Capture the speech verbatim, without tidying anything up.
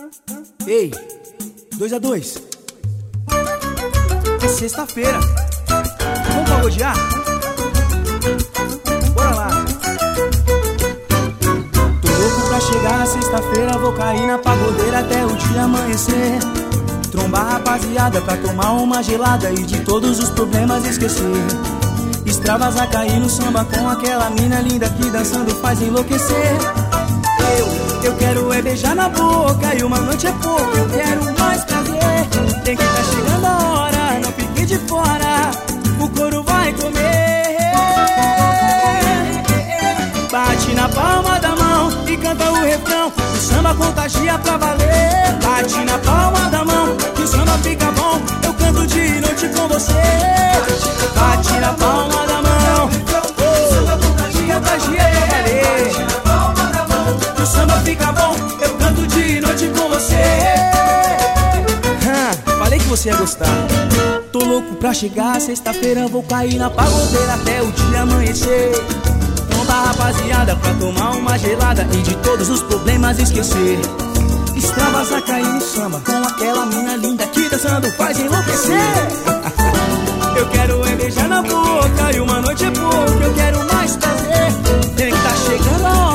Ei, dois a dois. É sexta-feira. Vamos pagodear? Bora lá. Tô louco pra chegar na sexta-feira. Vou cair na pagodeira até o dia amanhecer. Trombar rapaziada pra tomar uma gelada e de todos os problemas esquecer. Extravasar, cair no samba com aquela mina linda que dançando faz enlouquecer. Eu, eu quero é beijar na boca e uma noite é pouco, eu quero mais prazer. Tem que tá chegando a hora, não fique de fora, o couro vai comer. Bate na palma da mão e canta o refrão, o samba contagia pra valer. Bate na palma da mão que o samba fica bom, eu canto de noite com você. Bate na palma da mão, o samba contagia pra valer. Que o samba fica bom, eu canto de noite com você. ah, Falei que você ia gostar. Tô louco pra chegar sexta-feira, vou cair na pagodeira até o dia amanhecer. Tromba rapaziada pra tomar uma gelada e de todos os problemas esquecer. Extravasar, cair no samba com aquela mina linda que dançando faz enlouquecer. Eu quero é beijar na boca e uma noite é pouco, eu quero mais prazer. Tem que tá chegando a hora,